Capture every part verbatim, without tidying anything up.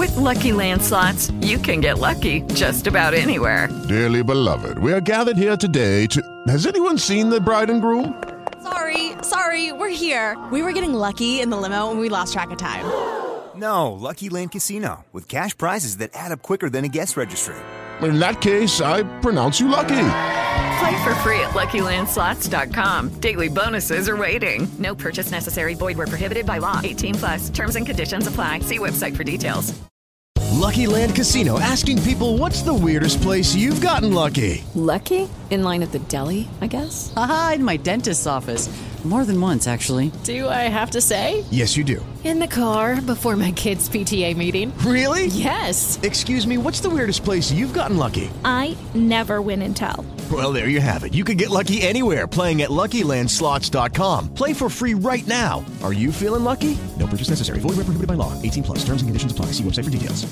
With Lucky Land Slots, you can get lucky just about anywhere. Dearly beloved, we are gathered here today to... Has anyone seen the bride and groom? Sorry, sorry, we're here. We were getting lucky in the limo and we lost track of time. No, Lucky Land Casino, with cash prizes that add up quicker than a guest registry. In that case, I pronounce you lucky. Play for free at Lucky Land Slots dot com. Daily bonuses are waiting. No purchase necessary. Void where prohibited by law. eighteen plus. Terms and conditions apply. See website for details. Lucky Land Casino, asking people, what's the weirdest place you've gotten lucky? Lucky? In line at the deli, I guess? Aha, in my dentist's office. More than once, actually. Do I have to say? Yes, you do. In the car before my kids' P T A meeting. Really? Yes. Excuse me, what's the weirdest place you've gotten lucky? I never win and tell. Well, there you have it. You can get lucky anywhere, playing at Lucky Land Slots dot com. Play for free right now. Are you feeling lucky? No purchase necessary. Void where prohibited by law. eighteen plus. Terms and conditions apply. See website for details.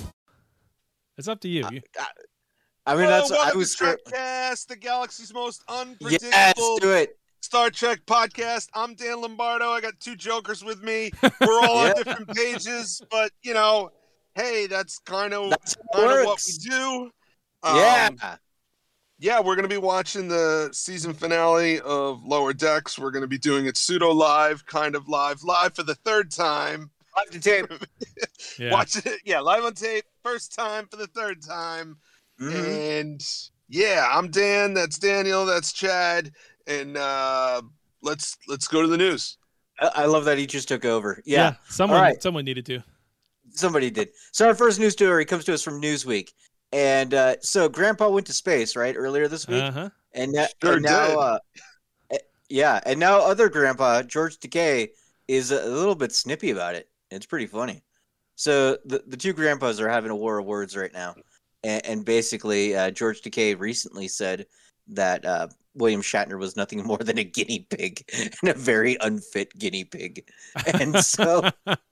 It's up to you. you... I, I mean, oh, that's welcome I was to Trekcast, the galaxy's most unpredictable yes, do it. Star Trek podcast. I'm Dan Lombardo. I got two jokers with me. We're all yeah. on different pages, but you know, hey, that's kind of kind of what we do. Um, yeah. Yeah, we're going to be watching the season finale of Lower Decks. We're going to be doing it pseudo live, kind of live, live for the third time. Live to tape. yeah. Watch it. Yeah, live on tape. First time for the third time. Mm-hmm. And yeah, I'm Dan. That's Daniel. That's Chad. And uh, let's let's go to the news. I, I love that he just took over. Yeah, yeah someone right. someone needed to. Somebody did. So our first news story comes to us from Newsweek. And uh, so Grandpa went to space, right, earlier this week? Uh-huh. And, na- sure and now, did. Uh, yeah, and now other Grandpa, George Takei, is a little bit snippy about it. It's pretty funny. So the, the two grandpas are having a war of words right now. And, and basically, uh, George Takei recently said that uh, William Shatner was nothing more than a guinea pig and a very unfit guinea pig. And so...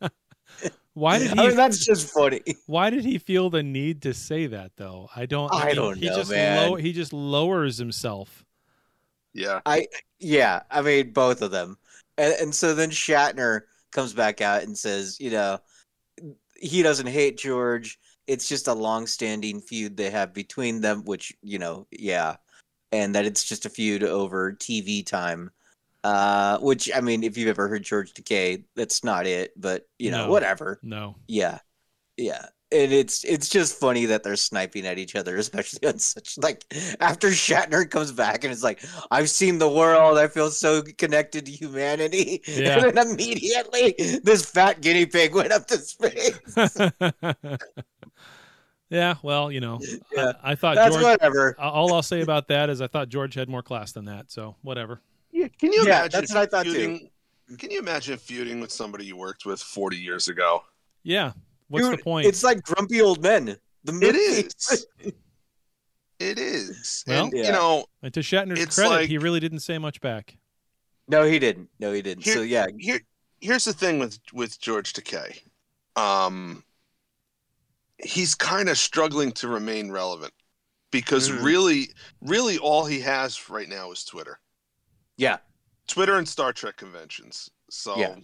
Why did he? I mean, that's just funny. Why did he feel the need to say that, though? I don't. I, I mean, don't he know, just man. Low, he just lowers himself. Yeah. I yeah. I mean, both of them, and, and so then Shatner comes back out and says, you know, he doesn't hate George. It's just a long-standing feud they have between them, which you know, yeah, and that it's just a feud over T V time. Uh, which I mean, if you've ever heard George Takei, that's not it. But you know, no, whatever. No. Yeah, yeah, and it's it's just funny that they're sniping at each other, especially on such like after Shatner comes back and it's like, I've seen the world. I feel so connected to humanity. Yeah. And then immediately, this fat guinea pig went up to space. Yeah, well, you know, Yeah. I, I thought That's George. whatever. All I'll say about that is I thought George had more class than that. So whatever. Yeah, can you Yeah, imagine that's what I thought feuding, too. Can you imagine feuding with somebody you worked with forty years ago? Yeah. What's Dude, the point? It's like Grumpy Old Men. The movie. It is. It is. Well, and, yeah. you know, And to Shatner's it's credit, like- he really didn't say much back. No, he didn't. No, he didn't. Here- so yeah, here, here's the thing with, with George Takei. Um, he's kind of struggling to remain relevant because Mhm. really, really all he has right now is Twitter. yeah, Twitter and Star Trek conventions. So, Yeah.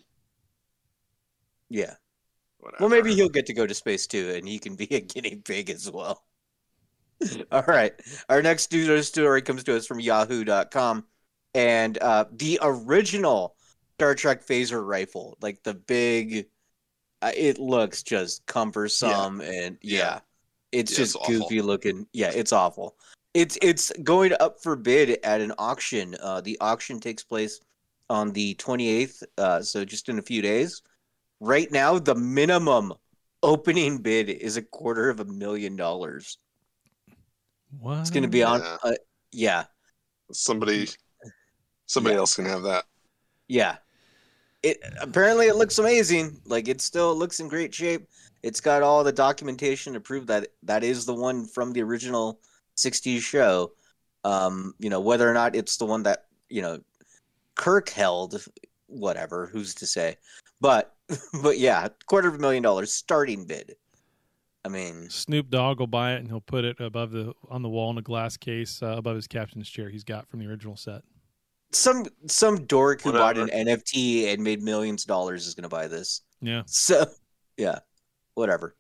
yeah. whatever. Well, maybe he'll get to go to space too, and he can be a guinea pig as well. All right. Our next news story comes to us from yahoo dot com. And uh, the original Star Trek phaser rifle, like the big, uh, it looks just cumbersome and yeah, Yeah. it's Yeah, it's just awful. goofy looking. Yeah, it's awful. It's it's going up for bid at an auction. Uh, the auction takes place on the twenty-eighth, uh, so just in a few days. Right now, the minimum opening bid is a quarter of a million dollars. What? It's going to be on. Yeah. Uh, yeah, Somebody, somebody Yeah. else can have that. yeah. It apparently it looks amazing. Like it still looks in great shape. It's got all the documentation to prove that that is the one from the original sixties show. Um, you know, whether or not it's the one that, you know, Kirk held, whatever, who's to say. But but yeah, quarter of a million dollars starting bid. I mean, Snoop Dogg will buy it and he'll put it above the on the wall in a glass case uh, above his captain's chair he's got from the original set. some some dork who bought an Whatever. N F T and made millions of dollars is going to buy this. Yeah. So, yeah, whatever.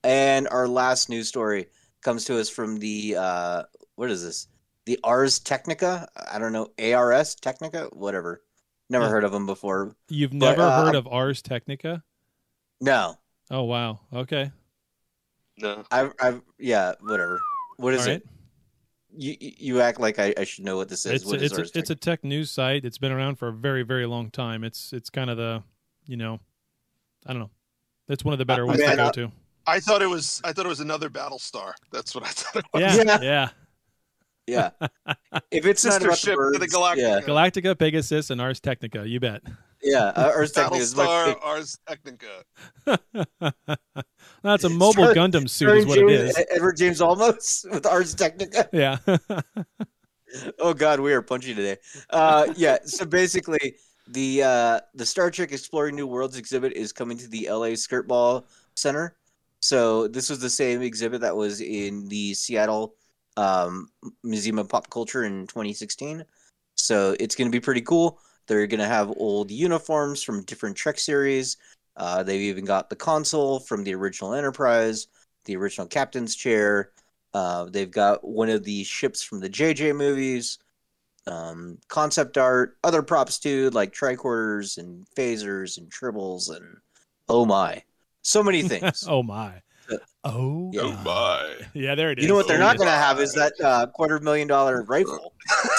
And our last news story comes to us from the uh, what is this? The Ars Technica? I don't know. A R S Technica? Whatever. Never Yeah. heard of them before. You've But, never uh, heard of Ars Technica? No. Oh wow. Okay. No. I've, I've, yeah, whatever. What is All right. it? You you act like I, I should know what this is. It's What a, is it's Ars a, it's a tech news site. It's been around for a very very long time. It's it's kind of the you know, I don't know. It's one of the better Uh, ones to man, go uh, to. I thought it was. I thought it was another Battlestar. That's what I thought it was. Yeah, yeah. Yeah. If it's not Sister about ship the to the birds, Galactica. yeah, Galactica, Pegasus, and Ars Technica. You bet. yeah, uh, Ars Technica is my Battlestar favorite. Ars Technica. That's a mobile Star- Gundam suit, starring is what it James- is. Edward James Olmos with Ars Technica. Yeah. Oh God, we are punchy today. Uh, yeah. So basically, the uh, the Star Trek Exploring New Worlds exhibit is coming to the L A Skirt Ball Center. So this was the same exhibit that was in the Seattle um, Museum of Pop Culture in twenty sixteen. So it's going to be pretty cool. They're going to have old uniforms from different Trek series. Uh, they've even got the console from the original Enterprise, the original Captain's Chair. Uh, they've got one of the ships from the J J movies, um, concept art, other props too, like tricorders and phasers and tribbles and oh my, so many things. Oh my. Oh, Yeah. Oh my. yeah, there it is. You know what they're Oh not going to my. have is that uh, quarter million dollar rifle.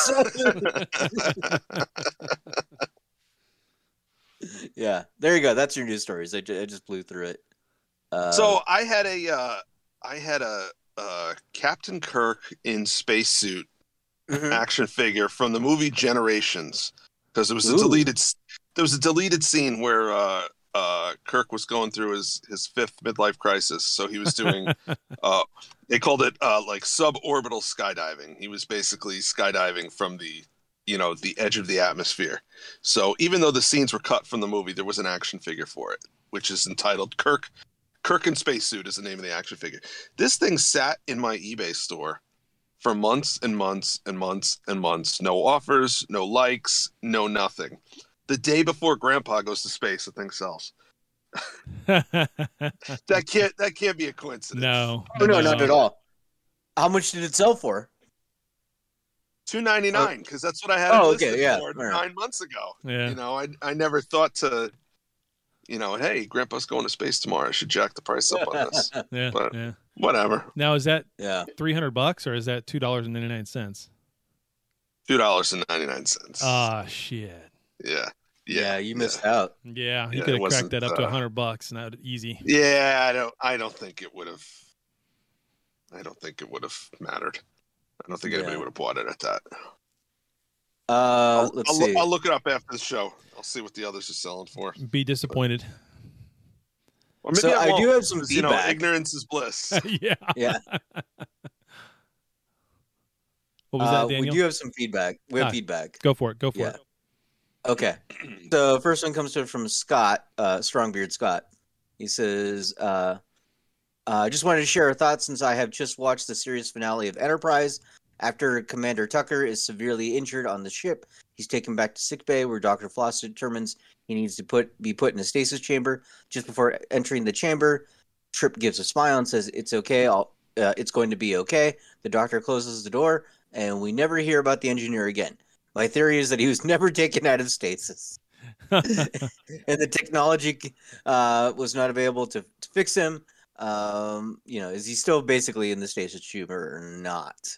Yeah, there you go. That's your news stories. I, ju- I just blew through it. Uh, So I had a. Uh, I had a. Uh, Captain Kirk in spacesuit mhm. action figure from the movie Generations, because there was a Ooh. deleted. s- There was a deleted scene where uh, uh, Kirk was going through his his fifth midlife crisis. So he was doing. uh, they called it uh, like suborbital skydiving. He was basically skydiving from the, you know, the edge of the atmosphere. So even though the scenes were cut from the movie, there was an action figure for it, which is entitled Kirk. Kirk in Spacesuit is the name of the action figure. This thing sat in my eBay store for months and months and months and months. No offers, no likes, no nothing. The day before Grandpa goes to space, the thing sells. That can't that can't be a coincidence. No. oh no, not at all. How much did it sell for? two ninety-nine, because that's what I had Oh, it okay, listed yeah, for all right. nine months ago. Yeah. You know, I I never thought to, you know, hey, Grandpa's going to space tomorrow. I should jack the price up on this. Yeah. But- Yeah. Whatever. Now, is that Yeah. three hundred bucks or is that two dollars and ninety-nine cents? Two dollars and ninety-nine cents. Ah, shit. yeah. Yeah, Yeah. you missed out. Yeah, you Yeah, could it have wasn't, cracked that up to uh, a hundred bucks and that would easy. Yeah, I don't. I don't think it would have. I don't think it would have mattered. I don't think anybody Yeah. would have bought it at that. Uh, I'll, let's I'll, see. I'll look it up after the show. I'll see what the others are selling for. Be disappointed. Or maybe So I won't, do have some 'cause, you know, feedback. ignorance is bliss. Yeah. Yeah. What was Uh, that, we Daniel? do have some feedback. We have Ah. feedback. Go for it. Go for Yeah. it. Okay. So first one comes to from Scott, uh, Strongbeard Scott. He says, uh, I just wanted to share our thoughts since I have just watched the series finale of Enterprise. After Commander Tucker is severely injured on the ship, he's taken back to sickbay where Doctor Floss determines he needs to put be put in a stasis chamber. Just before entering the chamber, Trip gives a smile and says, "It's okay. I'll, uh, it's going to be okay." The Doctor closes the door, and we never hear about the engineer again. My theory is that he was never taken out of stasis, and the technology uh, was not available to, to fix him. Um, you know, is he still basically in the stasis chamber or not?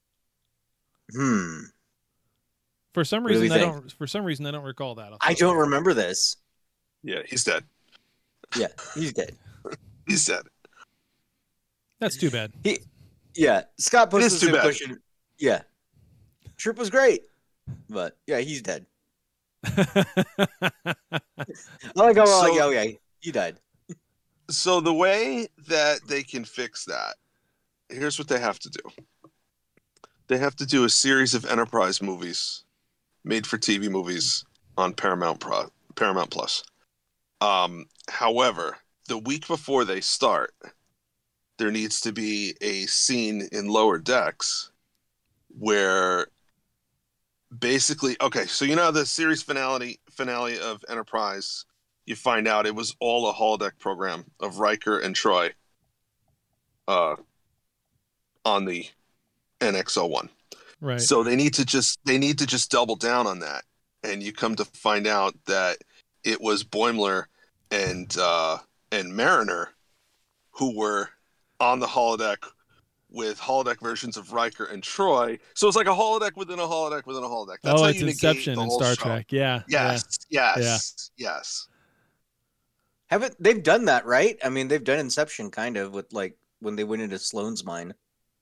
Hmm. For some What do reason, we I think? don't. For some reason, I don't recall that. I don't remember this. Yeah, he's dead. Yeah, he's dead. He's dead. That's too bad. He, yeah, Scott posted is the too same bad. question. Yeah, Trip was great, but yeah, he's dead. I like how we're like, So- oh yeah, he died. So the way that they can fix that, here's what they have to do. They have to do a series of Enterprise movies, made for T V movies on Paramount Pro, Paramount Plus. Um, however, the week before they start, there needs to be a scene in Lower Decks where basically, okay, so you know the series finale finale of Enterprise, you find out it was all a holodeck program of Riker and Troy uh, on the N X oh one. Right. So they need to just they need to just double down on that, and you come to find out that it was Boimler and uh, and Mariner who were on the holodeck with holodeck versions of Riker and Troy. So it's like a holodeck within a holodeck within a holodeck. That's oh, how it's you Inception the in whole Star show. Trek. Yeah. Yes. Yeah. Yes. Yeah. Yes. Haven't they've done that, right? I mean, they've done Inception kind of with like when they went into Sloane's mind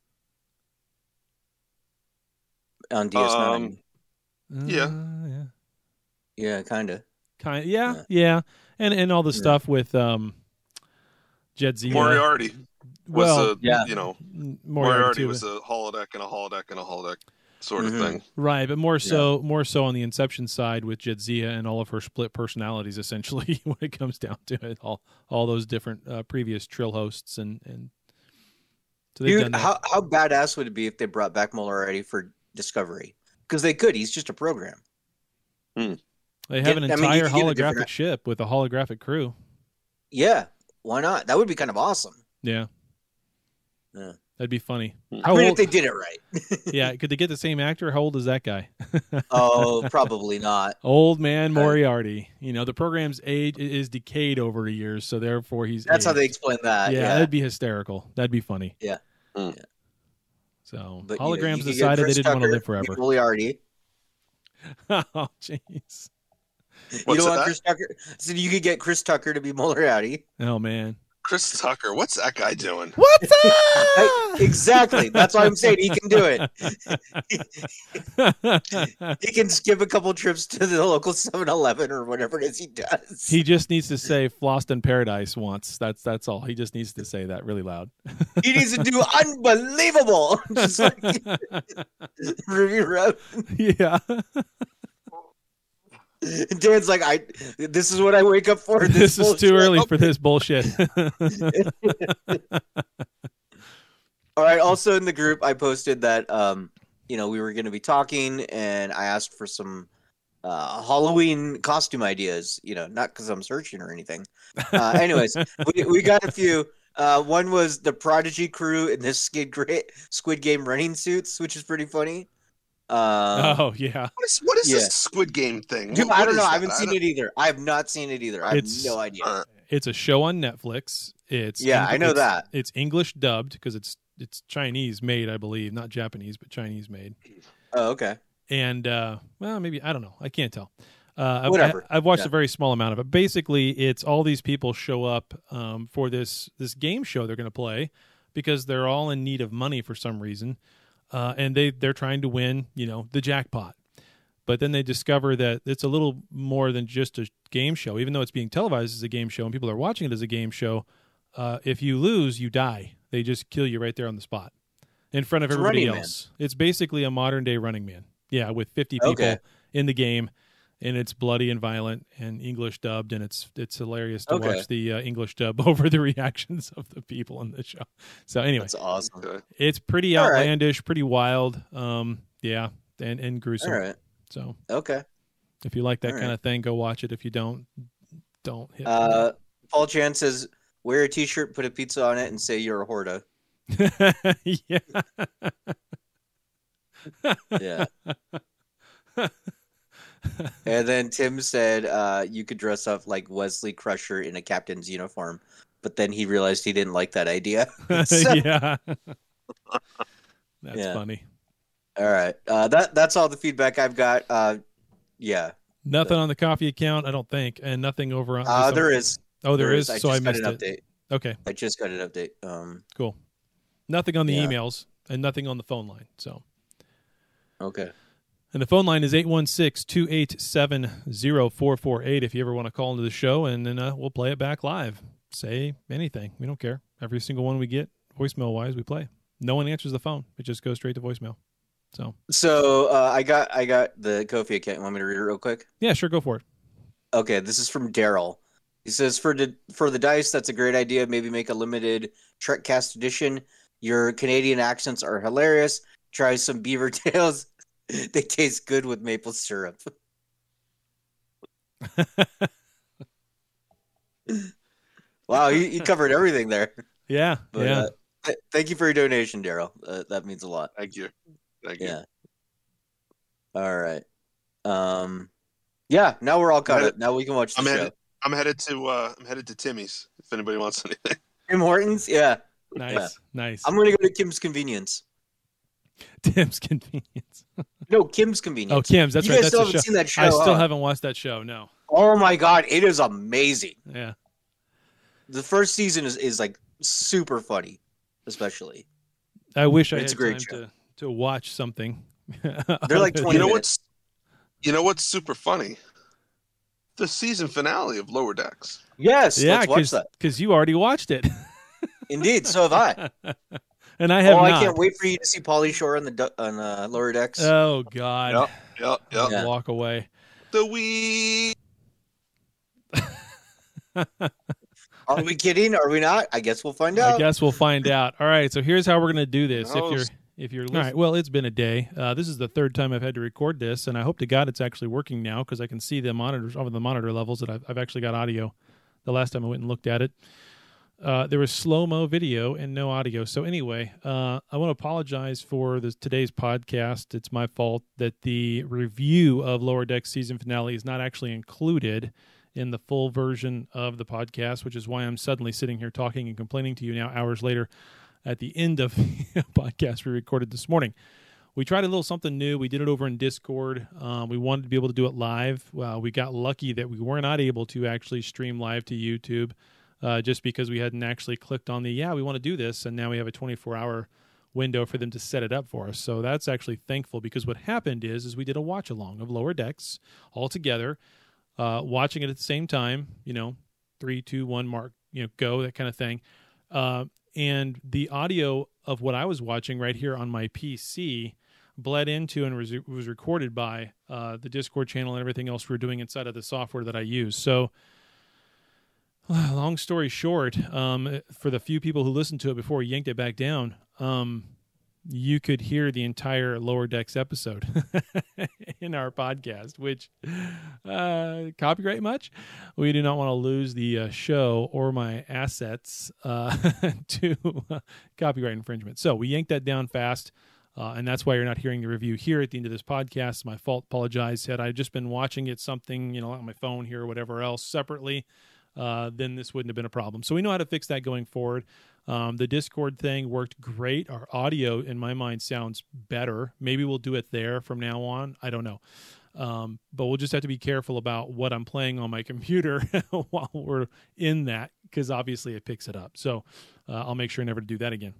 on D S nine. Um, yeah. Uh, yeah. Yeah, kind of. Kind yeah, Yeah. yeah. And and all the Yeah. stuff with um Jedzia. Moriarty was Well, a yeah. you know Moriarty, Moriarty too. was a holodeck and a holodeck and a holodeck sort Mhm. of thing. Right, but more so more so on the Inception side with Jadzia and all of her split personalities, essentially, when it comes down to it. All all those different uh, previous Trill hosts and and so they've done Dude, that. how how badass would it be if they brought back Moriarty for Discovery? Because they could. He's just a program. They have an Get- I mean, you entire could get a holographic different- ship with a holographic crew. Yeah, why not? That would be kind of awesome. Yeah, Yeah. that'd be funny. I How mean, old? if they did it right. Yeah, could they get the same actor? How old is that guy? Oh, probably not. Old man Moriarty. You know, the program's age is decayed over the years, so therefore he's. That's how they aged. explain that. Yeah, Yeah. that'd be hysterical. That'd be funny. Yeah. Mm. Yeah. So But, you know, holograms you could get decided they Chris didn't want to Tucker, live forever. Moriarty. Oh, jeez. You What's don't want that? Chris Tucker? So you could get Chris Tucker to be Moriarty. Oh man. Chris Tucker, what's that guy doing? What's Right? Exactly. That's why I'm saying he can do it. up? He can skip a couple trips to the local seven eleven or whatever it is he does. He just needs to say "Flossed in Paradise" once. That's that's all. He just needs to say that really loud. He needs to do unbelievable. Just like Ruby Road. Yeah. Dan's like, I. This is what I wake up for. This is too bullshit." early for this bullshit. All right. Also in the group, I posted that um, you know, we were going to be talking, and I asked for some uh, Halloween costume ideas. You know, not because I'm searching or anything. Uh, anyways, we we got a few. Uh, one was the Prodigy crew in this Squid, Gra- Squid Game running suits, which is pretty funny. Um, Oh yeah. What is what is Yeah. this Squid Game thing? Dude, What- I what don't is know. I that? haven't seen don't- it either. I have not seen it either. I have It's- no idea. Uh, It's a show on Netflix. It's Yeah, I know it's- that. It's English dubbed because it's it's Chinese made, I believe, not Japanese, but Chinese made. Oh, okay. And uh, well, maybe I don't know. I can't tell. Uh, I've- Whatever. I, I've watched Yeah. a very small amount of it. Basically, it's all these people show up um, for this this game show they're going to play because they're all in need of money for some reason, uh, and they they're trying to win, you know, the jackpot. But then they discover that it's a little more than just a game show, even though it's being televised as a game show and people are watching it as a game show. Uh, if you lose, you die. They just kill you right there on the spot in front of It's everybody Running Man. else. It's basically a modern day Running Man. Yeah, with fifty people Okay. in the game, and it's bloody and violent and English dubbed, and it's it's hilarious to Okay. watch the uh, English dub over the reactions of the people in the show. So anyway, That's awesome. okay. it's pretty All right. outlandish, pretty wild. Um, yeah, and and gruesome. All right. So Okay. if you like that All kind right. of thing, go watch it. If you don't, don't hit. Uh, Paul Chan says, wear a t-shirt, put a pizza on it, and say you're a Horta. Yeah. Yeah. And then Tim said uh, you could dress up like Wesley Crusher in a captain's uniform, but then he realized he didn't like that idea. So- Yeah. That's Yeah. funny. All right. Uh, that that's all the feedback I've got. Uh, yeah. Nothing on the coffee account, I don't think, and nothing over on. Uh, there is. Oh, there is. I So just I got missed an it. update. Okay, I just got an update. Um, cool. Nothing on the Yeah. emails and nothing on the phone line. So, okay. and the phone line is eight one six, two eight seven, zero four four eight if you ever want to call into the show, and then uh, we'll play it back live. Say anything. We don't care. Every single one we get, voicemail wise, we play. No one answers the phone. It just goes straight to voicemail. So, So uh, I got I got the Kofi account. You want me to read it real quick? yeah, sure, go for it. Okay, this is from Daryl. He says for the for the dice, that's a great idea. Maybe make a limited Trekcast edition. Your Canadian accents are hilarious. Try some beaver tails. They taste good with maple syrup. Wow, you, you covered everything there. Yeah, But, yeah. uh, Th- Thank you for your donation, Daryl. Uh, that means a lot. Thank you. Thank you. Yeah. All right. Um. Yeah. Now we're all caught headed- up. Now we can watch the I'm show. headed. I'm headed to. Uh, I'm headed to Timmy's. If anybody wants anything. Tim Hortons. Yeah. Nice, Yeah. nice. I'm gonna go to Kim's Convenience. Tim's Convenience. No, Kim's Convenience. Oh, Kim's. That's you right. guys That's still the haven't show. seen that show. I still huh? haven't watched that show. No. Oh my god, it is amazing. Yeah. The first season is, is like super funny, especially. I wish I It's had a great time show. to, to watch something. They're like twenty You know minutes. what's. You know what's super funny? The season finale of Lower Decks. Yes, Yeah, let's watch that. because you already watched it. Indeed, so have I. And I have oh, not. I can't wait for you to see Pauly Shore on the du- on uh, Lower Decks. Oh God. Yep. Yep. Yep. Yeah. Walk away. The wee. Are we kidding? Are we not? I guess we'll find out. I guess we'll find out. All right, so here's how we're gonna do this. No. If you're if you're all right, well, it's been a day. Uh, this is the third time I've had to record this, and I hope to God it's actually working now because I can see the monitors over the monitor levels that I've, I've actually got audio. The last time I went and looked at it, uh, there was slow-mo video and no audio. So anyway, uh, I want to apologize for this, today's podcast. It's my fault that the review of Lower Decks season finale is not actually included in the full version of the podcast, which is why I'm suddenly sitting here talking and complaining to you now hours later at the end of the podcast we recorded this morning. We tried a little something new. We did it over in Discord. Um, we wanted to be able to do it live. Well, we got lucky that we were not able to actually stream live to YouTube uh, just because we hadn't actually clicked on the, yeah, we want to do this, and now we have a twenty-four hour window for them to set it up for us. So that's actually thankful because what happened is, is we did a watch-along of Lower Decks all together, uh, watching it at the same time, you know, three, two, one, mark, you know, go, that kind of thing. Uh, and the audio of what I was watching right here on my P C bled into and was, was recorded by uh, the Discord channel and everything else we we're doing inside of the software that I use. So long story short, um, for the few people who listened to it before we yanked it back down, um, you could hear the entire Lower Decks episode in our podcast, which uh, copyright much? We do not want to lose the uh, show or my assets uh, to uh, copyright infringement. So we yanked that down fast. Uh, and that's why you're not hearing the review here at the end of this podcast. It's my fault. Apologize. Had I just been watching it something, you know, on my phone here or whatever else separately, uh, then this wouldn't have been a problem. So we know how to fix that going forward. Um, the Discord thing worked great. Our audio, in my mind, sounds better. Maybe we'll do it there from now on. I don't know. Um, but we'll just have to be careful about what I'm playing on my computer while we're in that, because obviously it picks it up. So uh, I'll make sure never to do that again.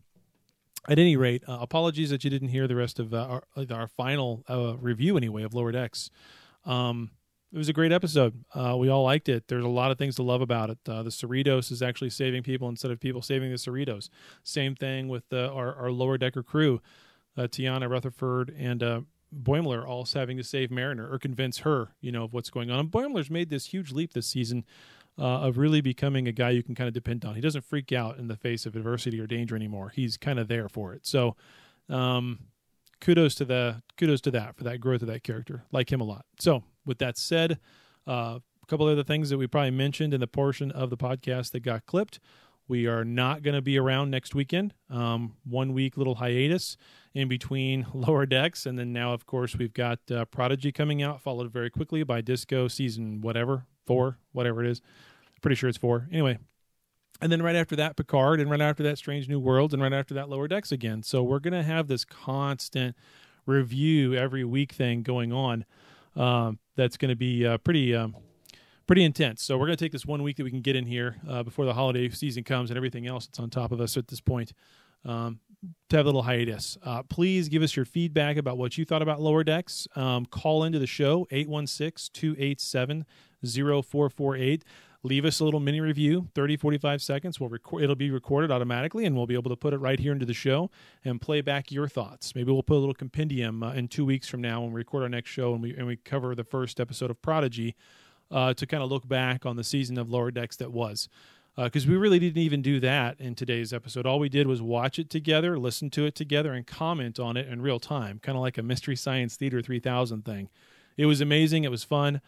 At any rate, uh, apologies that you didn't hear the rest of uh, our, our final uh, review, anyway, of Lower Decks. Um, it was a great episode. Uh, we all liked it. There's a lot of things to love about it. Uh, the Cerritos is actually saving people instead of people saving the Cerritos. Same thing with uh, our, our Lower Decker crew, uh, Tiana, Rutherford, and uh, Boimler, all having to save Mariner or convince her, you know, of what's going on. And Boimler's made this huge leap this season Uh, of really becoming a guy you can kind of depend on. He doesn't freak out in the face of adversity or danger anymore. He's kind of there for it. So, um, kudos to the kudos to that for that growth of that character. Like him a lot. So, with that said, uh, a couple other things that we probably mentioned in the portion of the podcast that got clipped. We are not going to be around next weekend. Um, one week little hiatus in between Lower Decks, and then now, of course, we've got uh, Prodigy coming out, followed very quickly by Disco season whatever four, whatever it is. Pretty sure it's four. Anyway, and then right after that, Picard, and right after that, Strange New Worlds, and right after that, Lower Decks again. So we're going to have this constant review every week thing going on. Um, that's going to be uh, pretty um, pretty intense. So we're going to take this one week that we can get in here uh, before the holiday season comes and everything else that's on top of us at this point um, to have a little hiatus. Uh, please give us your feedback about what you thought about Lower Decks. Um, call into the show, eight one six, two eight seven, zero four four eight. Leave us a little mini review, thirty, forty-five seconds. We'll record, it'll be recorded automatically, and we'll be able to put it right here into the show and play back your thoughts. Maybe we'll put a little compendium uh, in two weeks from now when we record our next show and we and we cover the first episode of Prodigy uh, to kind of look back on the season of Lower Decks that was. Because uh, we really didn't even do that in today's episode. All we did was watch it together, listen to it together, and comment on it in real time, kind of like a Mystery Science Theater three thousand thing. It was amazing. It was fun.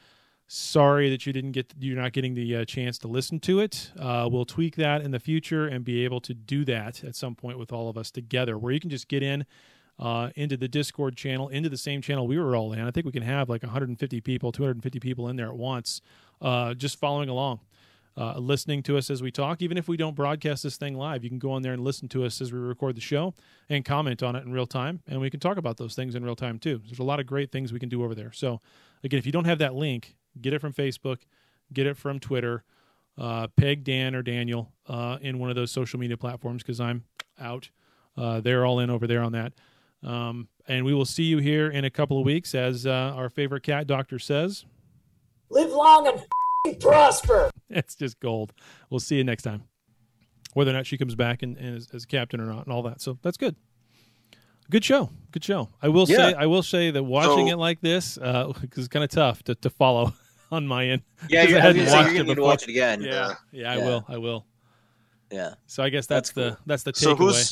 Sorry that you didn't get you're not getting the uh, chance to listen to it. Uh, we'll tweak that in the future and be able to do that at some point with all of us together, where you can just get in uh, into the Discord channel, into the same channel we were all in. I think we can have like one hundred fifty people, two hundred fifty people in there at once, uh, just following along, uh, listening to us as we talk. Even if we don't broadcast this thing live, you can go on there and listen to us as we record the show and comment on it in real time, and we can talk about those things in real time too. There's a lot of great things we can do over there. So again, if you don't have that link, get it from Facebook, get it from Twitter, uh, peg Dan or Daniel uh, in one of those social media platforms, because I'm out. Uh, they're all in over there on that. Um, and we will see you here in a couple of weeks, as uh, our favorite cat doctor says. Live long and f***ing prosper. It's just gold. We'll see you next time. Whether or not she comes back and, and as, as captain or not and all that. So that's good. Good show. Good show. I will Yeah. say I will say that watching So- it like this uh, is kind of tough to, to follow on my end. Yeah, 'Cause you're, I I was hadn't gonna say, watched you're it gonna need to before. watch it again. Yeah, yeah, I Yeah. will. I will. Yeah. So I guess that's, That's the cool. that's the So takeaway. who's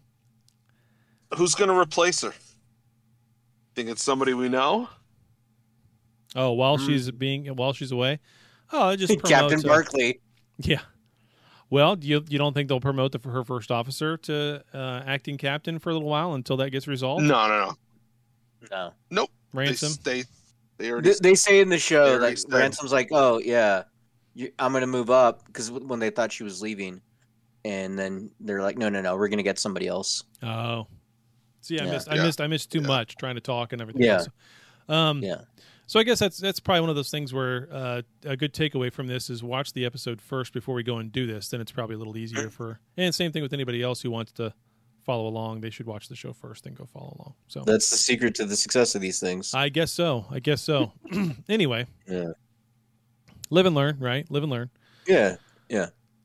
who's going to replace her? Think it's somebody we know? Oh, while Hmm. she's being while she's away. Oh, it just promotes, Captain uh, Barkley. Yeah. Well, do you you don't think they'll promote the, her first officer to uh, acting captain for a little while until that gets resolved? No, no, no. No. Nope. Ransom. They, they, they already. They, they say in the They show, already like, said- Ransom's like, oh, yeah, you, I'm going to move up, because when they thought she was leaving. And then they're like, no, no, no, we're going to get somebody else. Oh. See, I Yeah. missed I Yeah. missed I missed too Yeah. much trying to talk and everything Yeah. else. Um Yeah. So I guess that's that's probably one of those things where uh, a good takeaway from this is watch the episode first before we go and do this. Then it's probably a little easier for. And same thing with anybody else who wants to follow along. They should watch the show first and go follow along. So That's the secret to the success of these things. I guess so. I guess so. Anyway, Yeah. live and learn, right? Live and learn. Yeah. Yeah.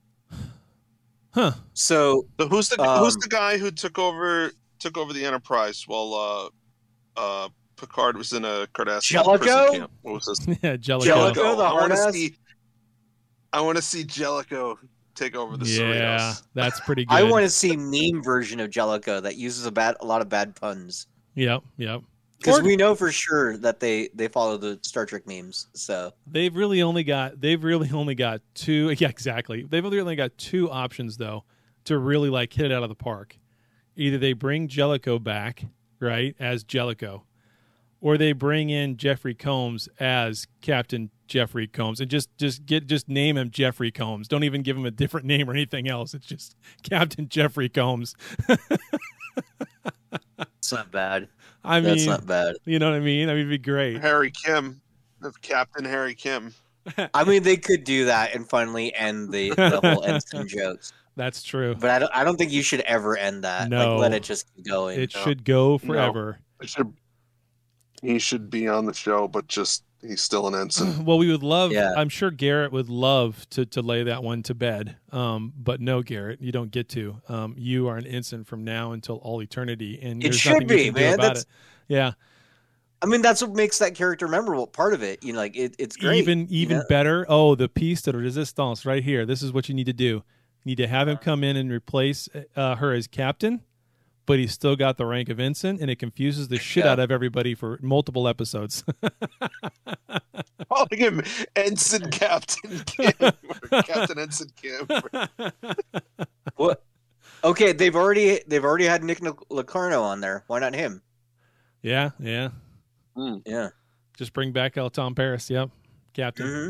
Huh. So, So who's the Um, who's the guy who took over took over the Enterprise while uh, uh, Picard was in a Cardassian Jellicoe? prison camp? What was this? Yeah, Jellicoe. Jellicoe, the I want to hard-ass? see. I want to see Jellicoe take over the Yeah, Cerritos. that's pretty good. I want to see meme version of Jellicoe that uses a bad a lot of bad puns. Yep, yep. Because Or- we know for sure that they they follow the Star Trek memes. So They've really only got they've really only got two yeah, exactly. They've really only got two options though to really like hit it out of the park. Either they bring Jellicoe back, right, as Jellicoe, or they bring in Jeffrey Combs as Captain Jeffrey Combs and just just get just name him Jeffrey Combs. Don't even give him a different name or anything else. It's just Captain Jeffrey Combs. it's not bad. I That's mean, not bad. you know what I mean? I mean, it'd be great. Harry Kim, of Captain Harry Kim. I mean, they could do that and finally end the, the whole ensign jokes. That's true. But I don't, I don't think you should ever end that. No. Like, let it just keep going. It No. should go forever. It should, he should be on the show, but just he's still an ensign. Well, we would love. Yeah. I'm sure Garrett would love to to lay that one to bed. Um, but no, Garrett, you don't get to. Um, you are an ensign from now until all eternity, and It there's should nothing you be, can do man. about That's- it. Yeah. I mean, that's what makes that character memorable. Part of it, you know, like it, it's great. Even you even know? better. Oh, the piece de resistance right here. This is what you need to do. You need to have him come in and replace uh, her as captain, but he's still got the rank of ensign, and it confuses the shit Yeah. out of everybody for multiple episodes. Calling him Ensign Captain Kim, or Captain Ensign Kim. What? Okay, they've already they've already had Nick Locarno on there. Why not him? yeah, yeah. Yeah. Just bring back El Tom Paris. Yep, captain. hmm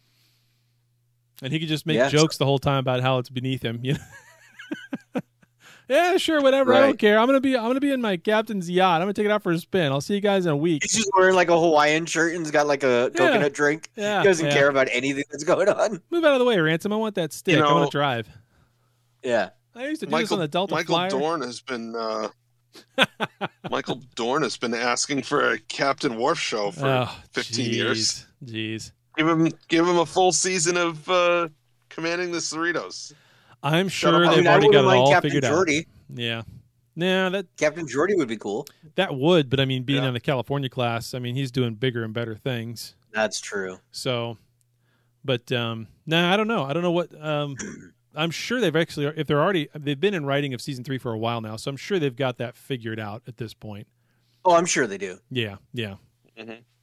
And he could just make Yeah, jokes the whole time about how it's beneath him. You know? Yeah, sure, whatever. I don't Right. care. I'm gonna be I'm gonna be in my captain's yacht. I'm gonna take it out for a spin. I'll see you guys in a week. He's just wearing like a Hawaiian shirt and he's got like a Yeah. coconut drink. Yeah, He doesn't yeah. care about anything that's going on. Move out of the way, Ransom. I want that stick. You I want know- to drive. Yeah. I used to do this Michael, on the Delta Michael Flyer. Dorn has been uh, Michael Dorn has been asking for a Captain Worf show for Oh, fifteen jeez, years. Jeez. Give him give him a full season of uh, commanding the Cerritos. I'm Shut sure up. I they've mean, I already wouldn't got it mind all Captain figured Geordi. out. Yeah. Nah, that Captain Geordi would be cool. that would, but I mean, being Yeah. on the California class, I mean, he's doing bigger and better things. That's true. So, but um, nah, I don't know. I don't know what. Um, I'm sure they've actually, if they're already, they've been in writing of season three for a while now, so I'm sure they've got that figured out at this point. Oh, I'm sure they do. Yeah, yeah. Mhm.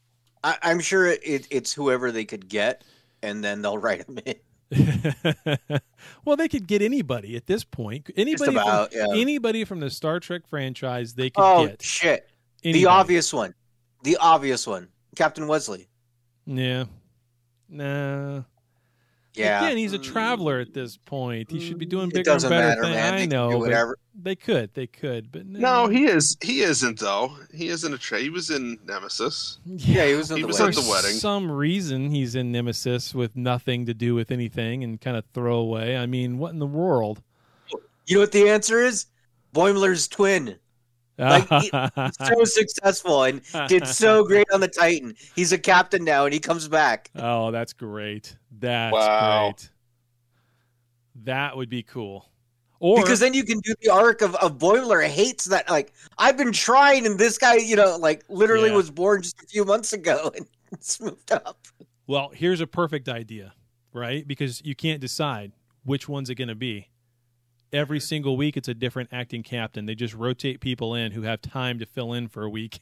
I, I'm sure it, it's whoever they could get, and then they'll write them in. Well, they could get anybody at this point. Anybody, about, from, yeah. anybody from the Star Trek franchise, they could Oh, get. shit. Anybody. The obvious one. The obvious one. Captain Wesley. Yeah. Nah. Yeah. Again, he's a traveler at this point. He should be doing It bigger and doesn't better matter, things. man. I They can know, do but whatever. they could. They could, but no. No, he is. He isn't though. He isn't a tra- He was in Nemesis. Yeah, he was in He the was wedding. at the wedding. For some reason, he's in Nemesis with nothing to do with anything and kind of throwaway. I mean, what in the world? You know what the answer is? Boimler's twin. Like, he, he's so successful and did so great on the Titan. He's a captain now, and he comes back. Oh, that's great. That's Wow. great. That would be cool. Or Because then you can do the arc of, of Boimler hates that. Like, I've been trying, and this guy, you know, like, literally Yeah. was born just a few months ago, and it's moved up. well, here's a perfect idea, right? Because you can't decide which one's it going to be. Every single week, it's a different acting captain. They just rotate people in who have time to fill in for a week.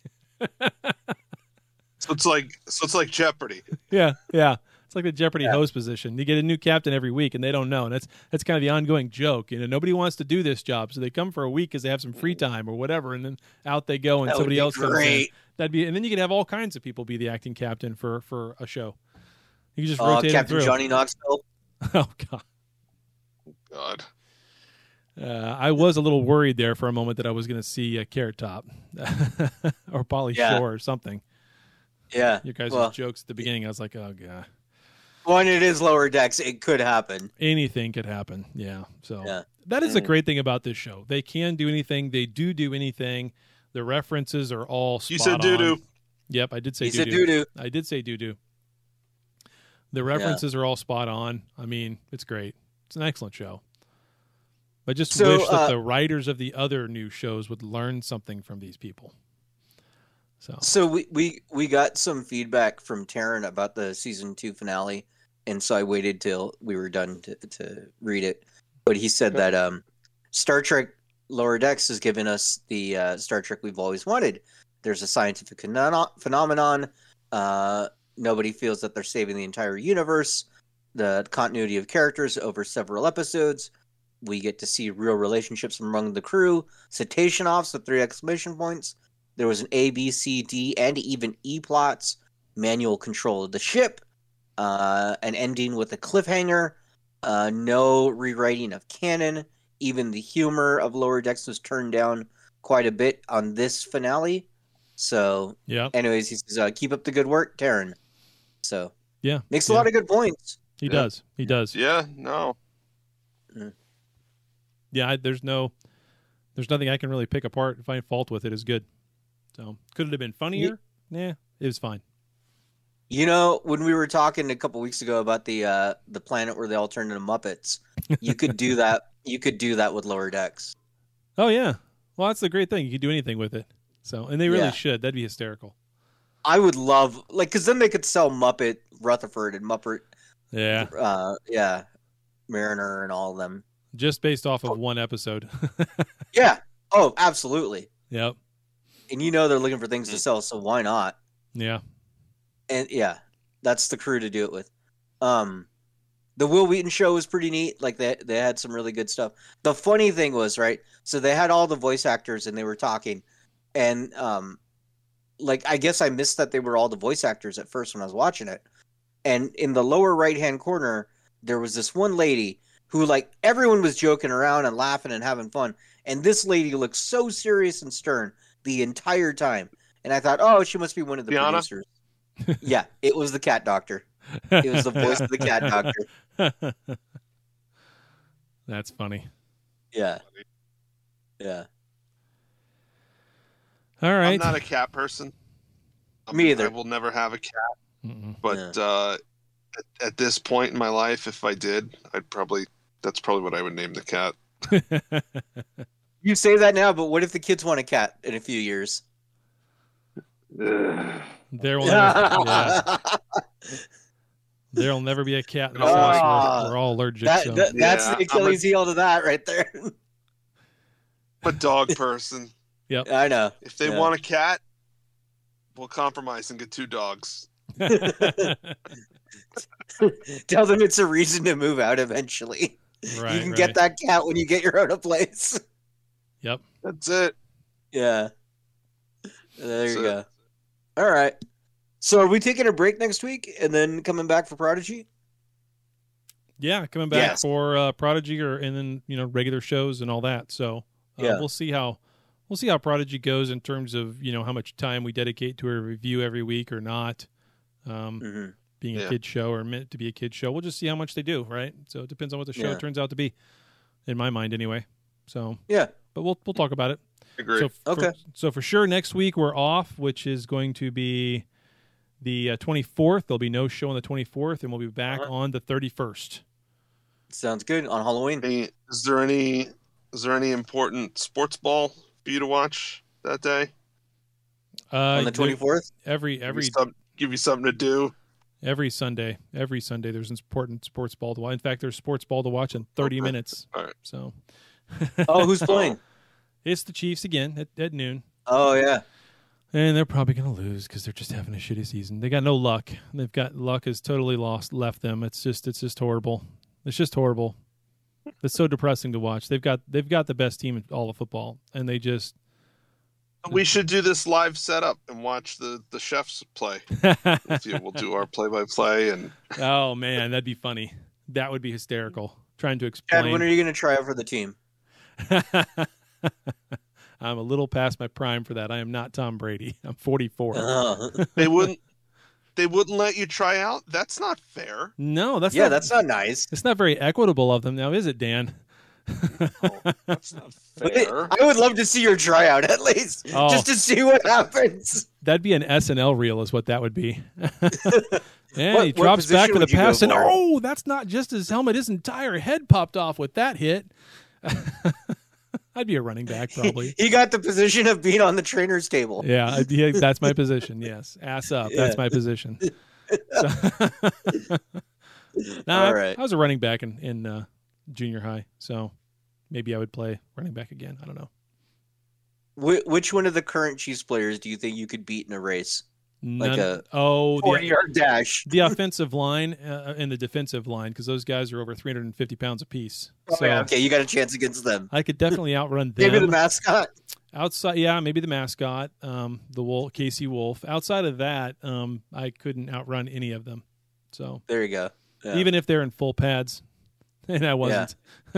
So it's like so it's like Jeopardy. yeah, yeah. It's like the Jeopardy host position. You get a new captain every week, and they don't know. And that's that's kind of the ongoing joke. You know, nobody wants to do this job, so they come for a week because they have some free time or whatever, and then out they go, and That would somebody be else comes in. great. That'd be, and then you could have all kinds of people be the acting captain for for a show. You can just Uh, rotate them Captain through. Johnny Knoxville. Oh God. God. Uh, I was a little worried there for a moment that I was going to see a Carrot Top or Polly Yeah. Shore or something. Yeah. Your guys' well, jokes at the beginning, I was like, oh god, when it is lower decks, it could happen. anything could happen. Yeah, so Yeah. that is the Mm. great thing about this show. They can do anything. They do do anything. The references are all spot You said doo doo. on. Yep, I did say He doo said doo. doo-doo. I did say doo doo. The references are all spot on. I mean, it's great. It's an excellent show. I just So, wish that uh, the writers of the other new shows would learn something from these people. So, So we, we, we got some feedback from Taryn about the season two finale, and so I waited till we were done to, to read it. But he said that um, Star Trek Lower Decks has given us the uh, Star Trek we've always wanted. There's a scientific pheno- phenomenon. Uh, nobody feels that they're saving the entire universe. The continuity of characters over several episodes. We get to see real relationships among the crew. Citation offs with three exclamation points. There was an A, B, C, D, and even E plots. Manual control of the ship. Uh, an ending with a cliffhanger. Uh, no rewriting of canon. Even the humor of Lower Decks was turned down quite a bit on this finale. So, yeah, anyways, he says, uh, keep up the good work, Taryn. So, yeah, makes a yeah. lot of good points. He Yeah. does. He does. Yeah, no. Yeah, I, there's no, there's nothing I can really pick apart and find fault with. It is good. So, could it have been funnier? Nah, it was fine. You know, when we were talking a couple weeks ago about the uh, the planet where they all turned into Muppets, you could do that. You could do that with Lower Decks. Oh yeah. Well, that's the great thing. You could do anything with it. So, and they really Yeah. should. That'd be hysterical. I would love, like, because then they could sell Muppet Rutherford and Muppet, Yeah. uh, yeah, Mariner and all of them. Just based off of one episode. Yeah. Oh, absolutely. Yep. And you know they're looking for things to sell, so why not? Yeah. And yeah, that's the crew to do it with. Um, the Will Wheaton show was pretty neat. Like they they had some really good stuff. The funny thing was, right? So they had all the voice actors and they were talking, and um, like I guess I missed that they were all the voice actors at first when I was watching it. And in the lower right hand corner, there was this one lady who, like, everyone was joking around and laughing and having fun, and this lady looked so serious and stern the entire time. And I thought, oh, she must be one of the Tiana? producers. Yeah, it was the cat doctor. It was the voice of the cat doctor. That's funny. Yeah. Yeah. All right. I'm not a cat person. I'm- Me either. I will never have a cat. Mm-mm. But uh, at, at this point in my life, if I did, I'd probably that's probably what I would name the cat. You say that now, but what if the kids want a cat in a few years? Ugh. There will never, yeah. There'll never be a cat in this house. Ah, We're, we're all allergic. That, so. that- that's Yeah, the Achilles heel to that right there. I'm a dog person. Yep. I know. If they Yeah. want a cat, we'll compromise and get two dogs. Tell them it's a reason to move out eventually. Right, you can right. get that cat when you get your own place. Yep. That's it. Yeah. There That's you it. go. All right. So are we taking a break next week and then coming back for Prodigy? Yeah, coming back Yes. for uh, Prodigy, or and then you know regular shows and all that. So uh, Yeah. we'll see how we'll see how Prodigy goes in terms of you know how much time we dedicate to a review every week or not. Um, Mm-hmm. Being a Yeah. kid show or meant to be a kid show, we'll just see how much they do, right? So it depends on what the show Yeah. turns out to be, in my mind, anyway. So Yeah. but we'll we'll talk about it. Agree. So for, Okay. So for sure, next week we're off, which is going to be the uh, twenty-fourth. There'll be no show on the twenty-fourth, and we'll be back Uh-huh. on the thirty-first. Sounds good. On Halloween. Any, is there any is there any important sports ball for you to watch that day? Uh, On the twenty-fourth? Every Give you, every some, give you something to do. every Sunday, every Sunday, there's important sports ball to watch. In fact, there's sports ball to watch in thirty Okay. minutes. All right. So Oh, who's playing? it's the Chiefs again at, at noon. Oh, yeah. And they're probably going to lose because they're just having a shitty season. They got no luck. They've got luck has totally lost, left them. It's just, it's just horrible. It's just horrible. It's so depressing to watch. They've got, they've got the best team in all of football, and they just. We should do this live setup and watch the, the chefs play. With you. We'll do our play by play and Oh man, that'd be funny. That would be hysterical. Trying to explain. Chad, when are you going to try out for the team? I'm a little past my prime for that. I am not Tom Brady. I'm forty-four. Uh, they wouldn't they wouldn't let you try out? That's not fair. No, that's yeah, not, that's not nice. It's not very equitable of them, now is it, Dan? Oh, that's not But fair. I would love to see your tryout at least, Oh. just to see what happens. That'd be an S N L reel, is what that would be. And What- he what drops back position for the would you go pass, and for? oh, that's not just his helmet. His entire head popped off with that hit. I'd be a running back, probably. He got the position of being on the trainer's table. Yeah, I'd be- that's my position. Yes, ass up. That's Yeah. my position. So, nah, All I- right. I was a running back in in uh, junior high, so maybe I would play running back again. I don't know. Wh- which one of the current Chiefs players do you think you could beat in a race? Like None- a oh, the, forty-yard dash. the offensive line uh, and the defensive line, because those guys are over three hundred fifty pounds apiece. Oh, So yeah, okay, you got a chance against them. I could definitely outrun them. Maybe the mascot. Outside, yeah, maybe the mascot, um, the Wolf, Casey Wolf. Outside of that, um, I couldn't outrun any of them. So There you go. Yeah. even if they're in full pads, and I wasn't.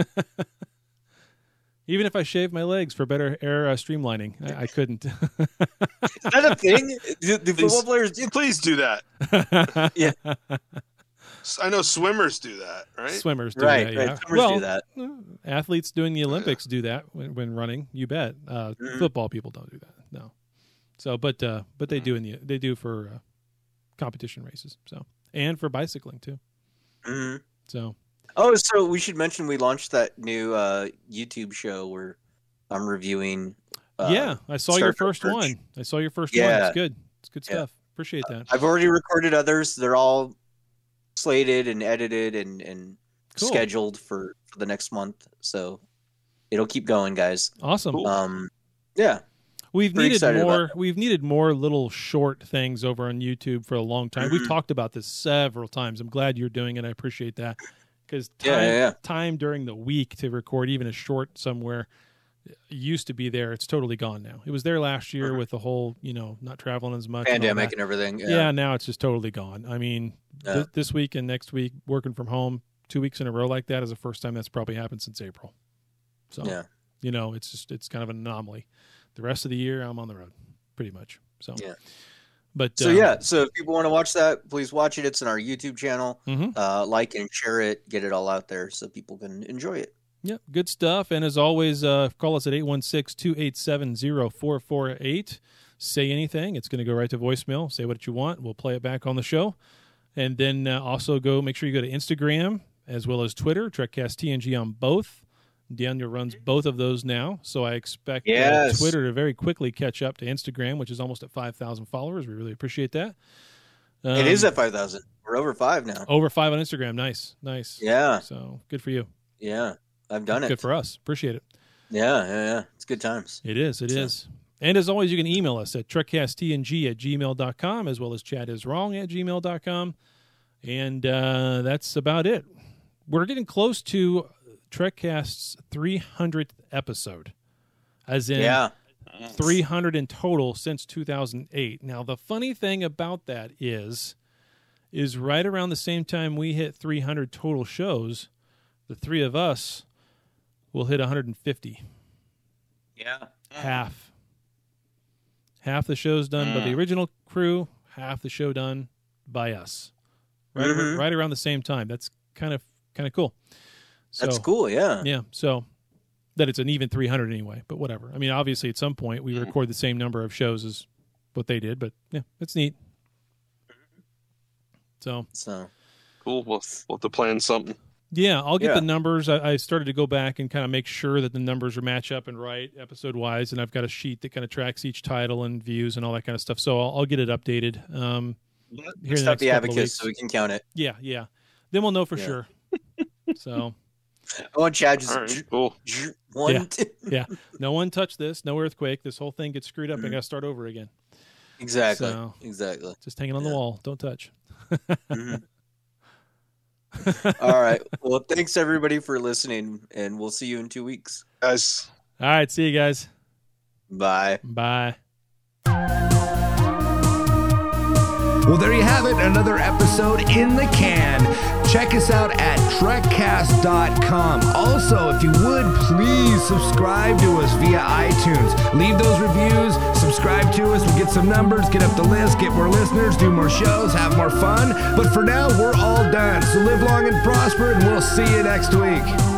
Even if I shaved my legs for better air uh, streamlining, I, I couldn't. Is that a thing? Do, do football players do? Please do that. Yeah. I know swimmers do that, right? Swimmers do Right, that, right. yeah. Swimmers well, do that. uh, athletes doing the Olympics do that when, when running. You bet. Uh, Mhm. Football people don't do that. No. So, but uh, but they do in the they do for uh, competition races. So and for bicycling too. Mhm. So Oh, so we should mention we launched that new uh, YouTube show where I'm reviewing. Uh, yeah, I saw Star your Trek first merch. one. I saw your first one. Yeah. It's good. It's good Yeah. stuff. Appreciate that. I've already recorded others. They're all slated and edited and, and Cool. scheduled for, for the next month. So it'll keep going, guys. Awesome. Um, yeah. We've Pretty needed excited about more. We've needed more little short things over on YouTube for a long time. We've Mhm. talked about this several times. I'm glad you're doing it. I appreciate that because time, Yeah, yeah, yeah. time during the week to record even a short somewhere used to be there. It's totally gone now. It was there last year with the whole, you know, not traveling as much, and all Pandemic that. and everything. Yeah. Yeah. now it's just totally gone. I mean, Yeah. th- this week and next week working from home two weeks in a row like that is the first time that's probably happened since April. So Yeah. you know, it's just it's kind of an anomaly. The rest of the year, I'm on the road, pretty much. So Yeah. But So um, yeah, so if people want to watch that, please watch it. It's on our YouTube channel. Mhm. Uh, like and share it, get it all out there so people can enjoy it. Yep, good stuff. And as always, uh, call us at eight one six, two eight seven, zero four four eight. Say anything. It's going to go right to voicemail. Say what you want. We'll play it back on the show. And then uh, also go make sure you go to Instagram as well as Twitter, TrekCast T N G on both. Daniel runs both of those now, so I expect uh, Yes. Twitter to very quickly catch up to Instagram, which is almost at five thousand followers. We really appreciate that. Um, it is at five thousand. We're over five now. over five on Instagram. Nice, nice. Yeah. So good for you. Yeah. I've done it. Good for us. Appreciate it. Yeah, yeah, yeah. It's good times. It is. It So- is. And as always, you can email us at trekcasttng at gmail dot com, as well as chatiswrong at gmail dot com. And uh, that's about it. We're getting close to TrekCast's three hundredth episode, as in yeah. three hundred in total since two thousand eight. Now, the funny thing about that is, is right around the same time we hit three hundred total shows, the three of us will hit one hundred fifty. Yeah. Half. Half the show's done mm. by the original crew, half the show done by us. Right, mm-hmm. around, right around the same time. That's kind of kind of cool. So, That's cool, yeah. Yeah, so that it's an even three hundred anyway, but whatever. I mean, obviously at some point we record the same number of shows as what they did, but yeah, it's neat. So, so. Cool. We'll, we'll have to plan something. Yeah, I'll get yeah. the numbers. I, I started to go back and kind of make sure that the numbers are match up and right episode-wise, and I've got a sheet that kind of tracks each title and views and all that kind of stuff, so I'll, I'll get it updated. Um, here Stop the, the advocates so we can count it. Yeah, yeah. Then we'll know for yeah. sure. So, I want Chad just right, cool. one. Yeah, yeah. No one touched this. No earthquake. This whole thing gets screwed up. Mm-hmm. I got to start over again. Exactly. So, exactly. Just hanging on yeah. the wall. Don't touch. mm-hmm. All right. Well, thanks everybody for listening, and we'll see you in two weeks. Guys. All right. See you guys. Bye. Bye. Well, there you have it. Another episode in the can. Check us out at trek cast dot com. Also, if you would, please subscribe to us via iTunes. Leave those reviews. Subscribe to us. We'll get some numbers, get up the list, get more listeners, do more shows, have more fun. But for now, we're all done. So live long and prosper, and we'll see you next week.